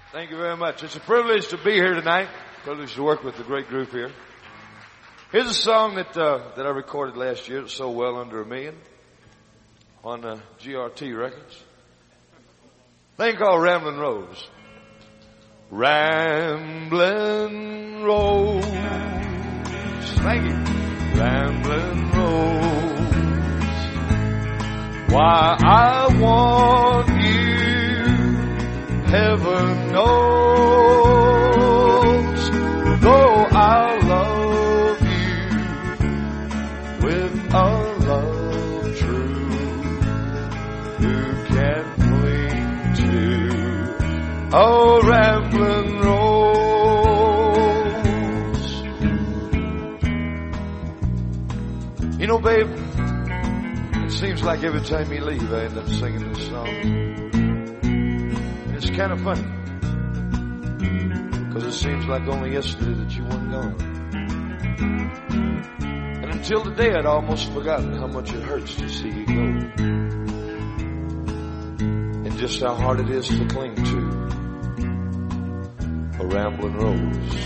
Thank you very much. It's a privilege to be here tonight. Privilege to work with the great group here. Here's a song that I recorded last year. It's so well under $1 million on GRT Records. Thing called Ramblin' Rose. Ramblin' Rose. Thank you. Ramblin' Rose. Why I want you, heaven knows, though I love you with a love true, who can cling to a Ramblin' Rose? You know, babe, it seems like every time you leave, I end up singing this song. It's kind of funny, because it seems like only yesterday that you weren't gone. And until today, I'd almost forgotten how much it hurts to see you go, and just how hard it is to cling to a Ramblin' Rose.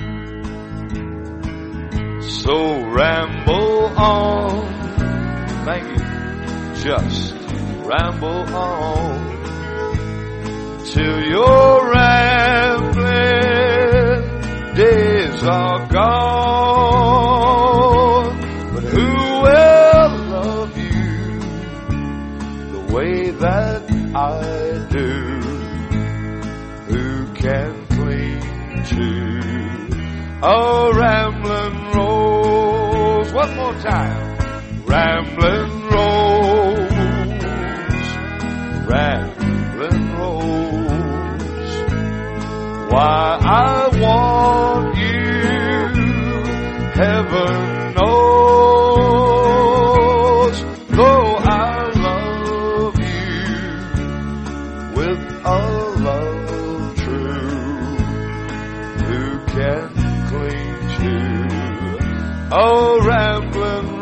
So ramble on, thank you, just ramble on, till your rambling days are gone. But who will love you the way that I do? Who can cling to a Ramblin' Rose? One more time. Ramblin' Rose. Ramblin' Rose. Why I want you, heaven knows, though I love you with a love true, who can cling to a Ramblin'